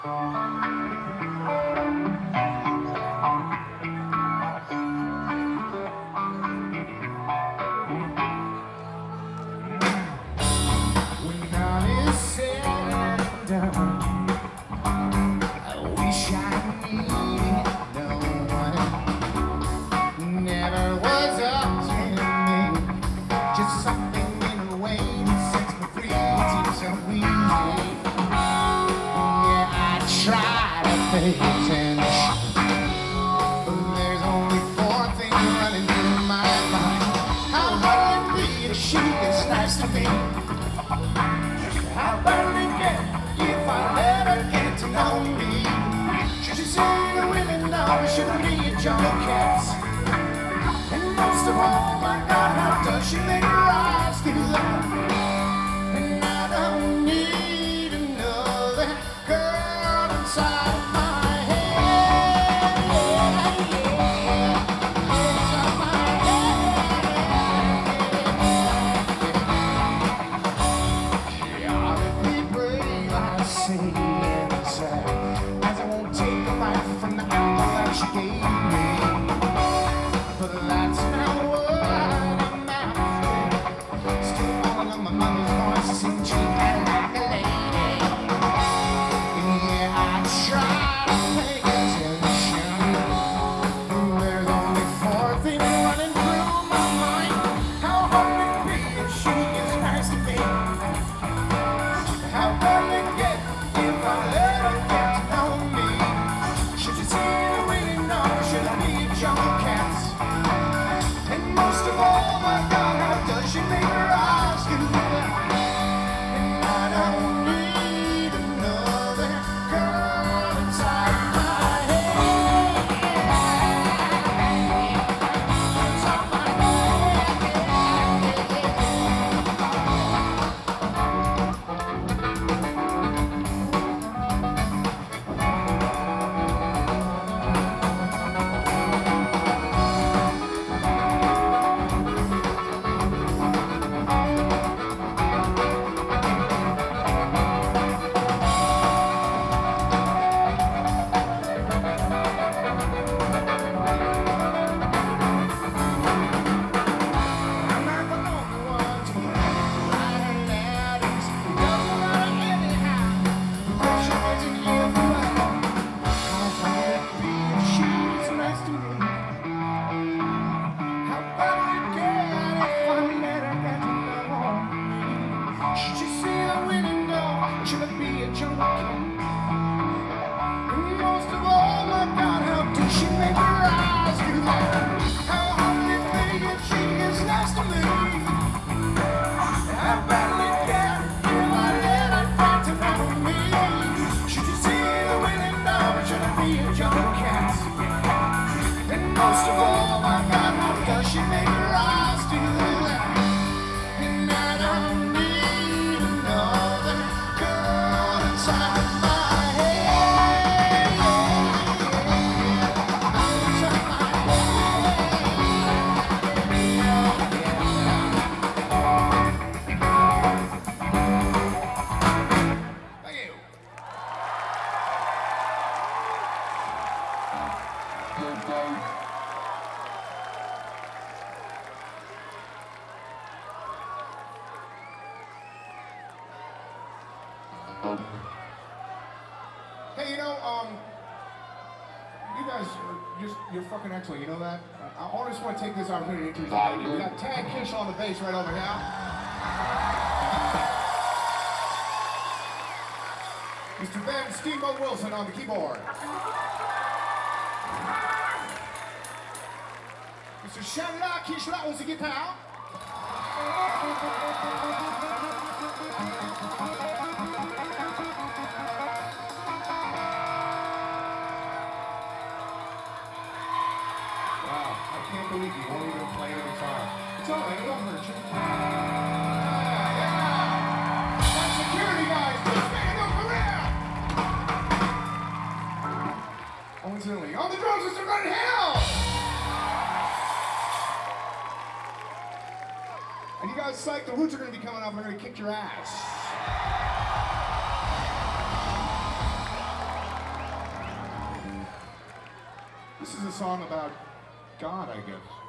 Hey, you guys you're fucking excellent, you know that? I just want to take this opportunity to introduce you. We got Tad Kish on the bass right over now. Mr. Ben Steamboat Wilson on the keyboard. Mr. Shanla Kishla on the guitar. I can't believe you won't even play the guitar. It's all right, it'll hurt you. Yeah. That's security, guys. Please stand up around. Oh, incidentally, on the drums, Mr. Glenn Hill. And you guys psyched, the Roots are going to be coming up and they're going to kick your ass. This is a song about God, I guess.